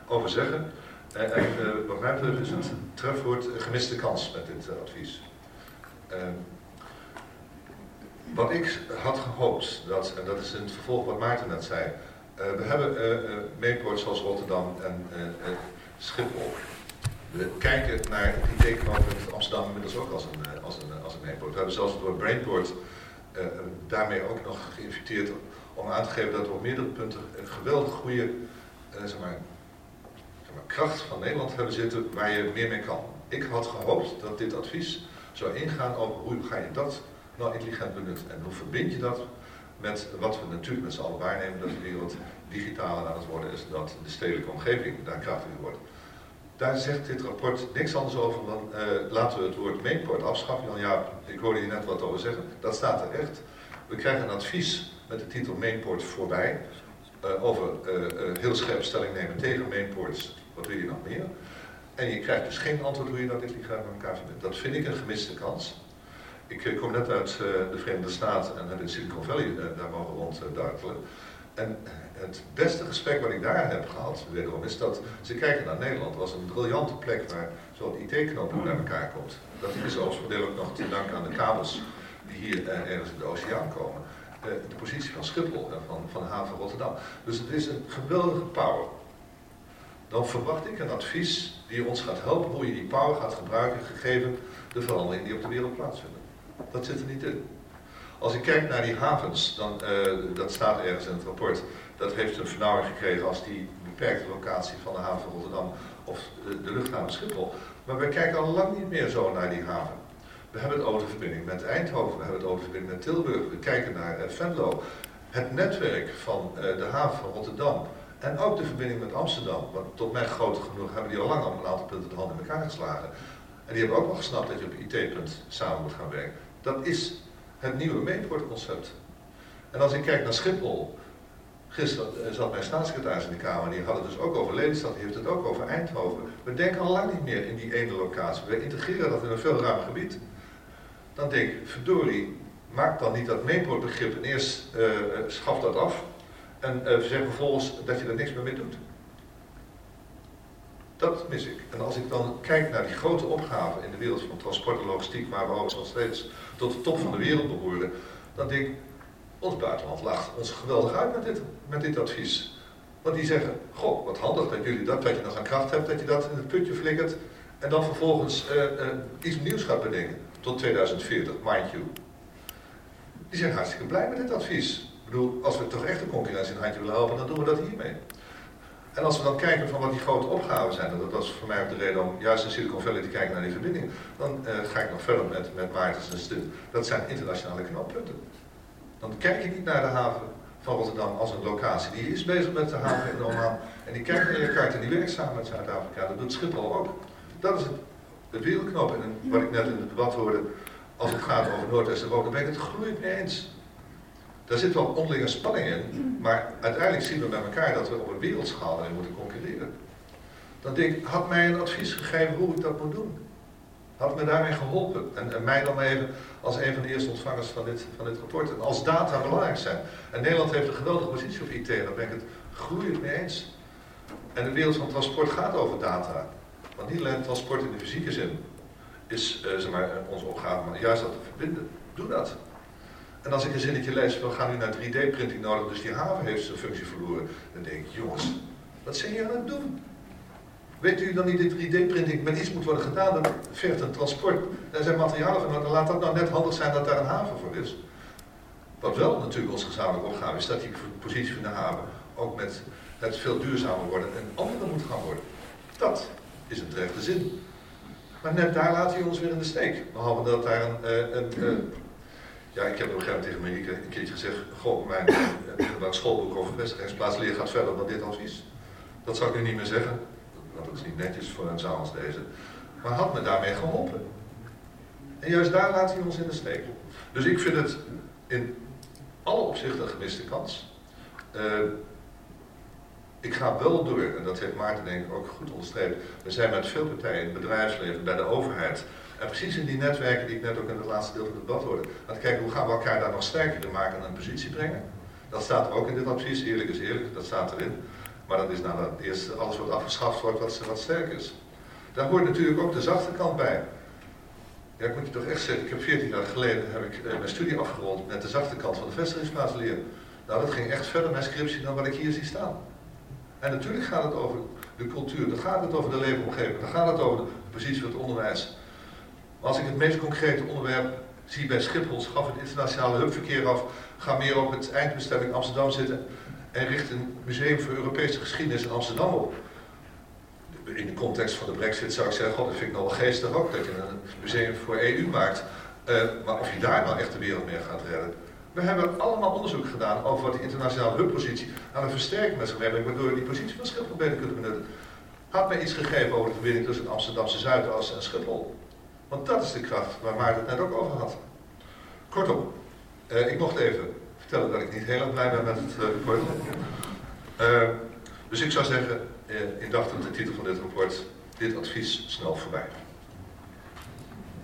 over zeggen. Wat mij betreft is het trefwoord gemiste kans met dit advies. Wat ik had gehoopt, en dat is in het vervolg wat Maarten net zei. We hebben mainports zoals Rotterdam en Schiphol. We kijken naar het IT-knooppunt Amsterdam inmiddels ook als een mainport. We hebben zelfs door Brainport daarmee ook nog geïnviteerd om aan te geven dat we op meerdere punten een geweldig goede kracht van Nederland hebben zitten waar je meer mee kan. Ik had gehoopt dat dit advies zou ingaan over hoe ga je dat nou intelligent benutten en hoe verbind je dat met wat we natuurlijk met z'n allen waarnemen, dat de wereld digitaler aan het worden is, dat de stedelijke omgeving daar krachtiger wordt. Daar zegt dit rapport niks anders over dan laten we het woord mainport afschaffen. Dan ja, ik hoorde je net wat over zeggen, dat staat er echt. We krijgen een advies met de titel mainport voorbij, over heel scherp stelling nemen tegen mainports, wat wil je nog meer? En je krijgt dus geen antwoord hoe je dat intelligent met elkaar verbindt. Dat vind ik een gemiste kans. Ik kom net uit de Verenigde Staten en heb in Silicon Valley daar mogen ronddartelen. En het beste gesprek wat ik daar heb gehad, wederom, is dat ze kijken naar Nederland als een briljante plek waar zo'n IT-knooppunt bij elkaar komt. Dat is overigens deel ook nog te danken aan de kabels die hier ergens in de oceaan komen. De positie van Schiphol en van de haven Rotterdam. Dus het is een geweldige power. Dan verwacht ik een advies die ons gaat helpen hoe je die power gaat gebruiken, gegeven de veranderingen die op de wereld plaatsvinden. Dat zit er niet in. Als ik kijk naar die havens, dan, dat staat ergens in het rapport, dat heeft een vernauwing gekregen als die beperkte locatie van de haven Rotterdam of de luchthaven Schiphol. Maar wij kijken al lang niet meer zo naar die haven. We hebben het over de verbinding met Eindhoven, we hebben het over de verbinding met Tilburg, we kijken naar Venlo. Het netwerk van de haven van Rotterdam en ook de verbinding met Amsterdam, want tot mijn grote genoeg hebben die al lang op een aantal punten de hand in elkaar geslagen. En die hebben ook wel gesnapt dat je op IT-punt samen moet gaan werken. Dat is het nieuwe mainportconcept. En als ik kijk naar Schiphol, gisteren zat mijn staatssecretaris in de Kamer, die had het dus ook over Lelystad, die heeft het ook over Eindhoven. We denken al lang niet meer in die ene locatie, we integreren dat in een veel ruimer gebied. Dan denk ik, verdorie, maak dan niet dat mainportbegrip en eerst schaf dat af en zeg vervolgens dat je er niks meer mee doet. Dat mis ik. En als ik dan kijk naar die grote opgaven in de wereld van transport en logistiek, waar we overigens nog steeds tot de top van de wereld behoren, dan denk ik, ons buitenland lacht ons geweldig uit met dit advies. Want die zeggen, goh, wat handig dat jullie dat je nog aan kracht hebt, dat je dat in het putje flikkert en dan vervolgens iets nieuws gaat bedenken. Tot 2040, mind you. Die zijn hartstikke blij met dit advies. Ik bedoel, als we toch echt de concurrentie een handje willen helpen, dan doen we dat hiermee. En als we dan kijken van wat die grote opgaven zijn, en dat was voor mij ook de reden om juist in Silicon Valley te kijken naar die verbinding, dan ga ik nog verder met Maartens en Stint. Dat zijn internationale knooppunten. Dan kijk je niet naar de haven van Rotterdam als een locatie. Die is bezig met de haven in Oman. En die kijkt naar Jakarta en die werkt samen met Zuid-Afrika. Dat doet Schiphol ook. Dat is het wereldknooppunt. En wat ik net in het debat hoorde, als het gaat over Noordwest-Europa, dan ben ik het gloeiend mee eens. Daar zit wel onderlinge spanning in, maar uiteindelijk zien we met elkaar dat we op een wereldschaal erin moeten concurreren. Dan denk ik, had mij een advies gegeven hoe ik dat moet doen. Had me daarmee geholpen. En mij dan even als een van de eerste ontvangers van dit rapport. En als data belangrijk zijn. En Nederland heeft een geweldige positie op IT, daar ben ik het gloeiend mee eens. En de wereld van transport gaat over data. Want niet alleen transport in de fysieke zin is zeg maar, onze opgave, maar juist dat te verbinden. Doe dat. En als ik een zinnetje lees, we gaan nu naar 3D-printing nodig, dus die haven heeft zijn functie verloren. Dan denk ik, jongens, wat zijn jullie aan het doen? Weet u dan niet dat 3D-printing met iets moet worden gedaan, dat vergt een transport. Daar zijn materialen van, dan laat dat nou net handig zijn dat daar een haven voor is. Wat wel natuurlijk onze gezamenlijke opgave is, dat die positie van de haven ook met het veel duurzamer worden en andere moet gaan worden. Dat is een terechte zin. Maar net daar laat hij ons weer in de steek. Behalve dat daar ja, ik heb op een gegeven moment tegen Marieke een keertje gezegd, goh, mijn schoolboek over vestigingsplaatsleer gaat verder dan dit advies. Dat zou ik nu niet meer zeggen. Dat is niet netjes voor een zaal als deze. Maar had me daarmee geholpen. En juist daar laat hij ons in de steek. Dus ik vind het in alle opzichten een gemiste kans. Ik ga wel door, en dat heeft Maarten denk ik ook goed onderstreept. We zijn met veel partijen in het bedrijfsleven, bij de overheid. En precies in die netwerken die ik net ook in het laatste deel van het debat hoorde. Aan te kijken hoe gaan we elkaar daar nog sterker in maken en een positie brengen. Dat staat er ook in dit advies, eerlijk is eerlijk, dat staat erin. Maar dat is nadat eerst alles wat afgeschaft wordt wat sterk is. Daar hoort natuurlijk ook de zachte kant bij. Ja, ik moet je toch echt zeggen, ik heb 14 jaar geleden mijn studie afgerond met de zachte kant van de vestigingsplaatsleer. Nou, dat ging echt verder mijn scriptie dan wat ik hier zie staan. En natuurlijk gaat het over de cultuur, dan gaat het over de leefomgeving, dan gaat het over de positie van het onderwijs. Maar als ik het meest concrete onderwerp zie bij Schiphol, schaf het internationale hubverkeer af, ga meer op het eindbestemming Amsterdam zitten en richt een museum voor Europese geschiedenis in Amsterdam op. In de context van de Brexit zou ik zeggen, god, dat vind ik nog wel geestig ook, dat je een museum voor EU maakt. Maar of je daar nou echt de wereld mee gaat redden. We hebben allemaal onderzoek gedaan over wat die internationale hubpositie aan een versterking met zich meebrengt, waardoor je die positie van Schiphol beter kunt benutten. Had mij iets gegeven over de verbinding tussen het Amsterdamse Zuidas en Schiphol. Want dat is de kracht waar Maarten het net ook over had. Kortom, ik mocht even vertellen dat ik niet heel erg blij ben met het rapport. Dus ik zou zeggen, in dacht op de titel van dit rapport, dit advies snel voorbij.